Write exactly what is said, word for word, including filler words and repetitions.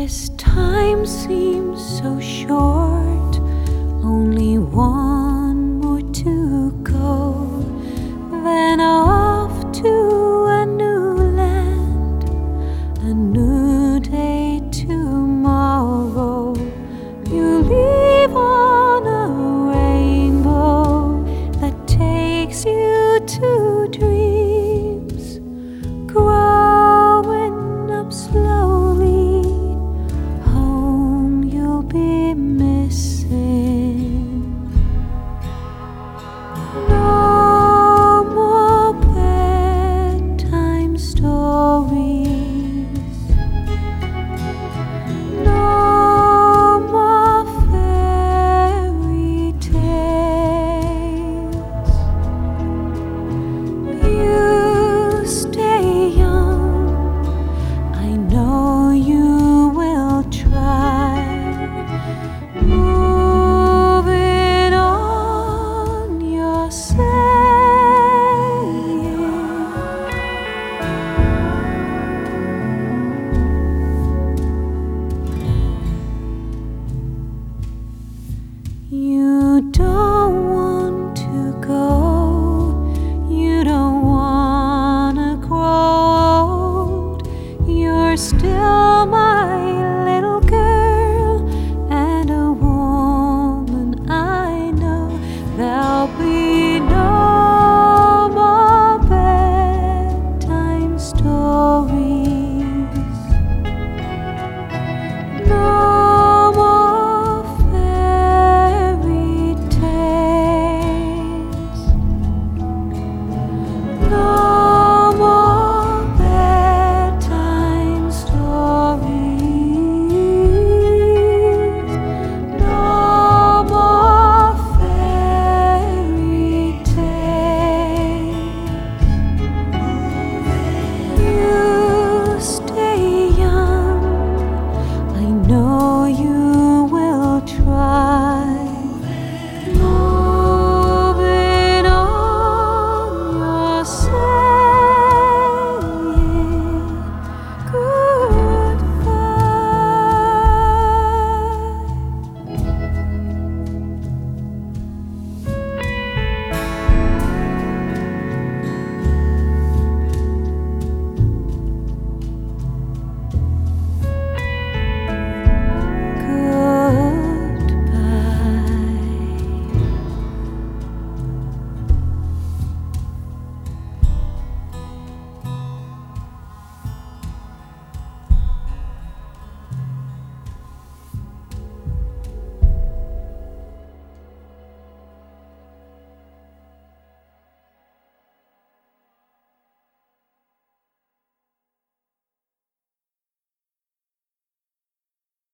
This time seems so short, only one more to go, then off to a new land, a new day tomorrow. You leave on a rainbow that takes you to dreams, growing up slowly. Home you'll be missing. No more bedtime stories, no more fairy tales. You stay young, I know you will try. Moving on, you're saying. You don't want to go, you don't wanna grow old, you're still my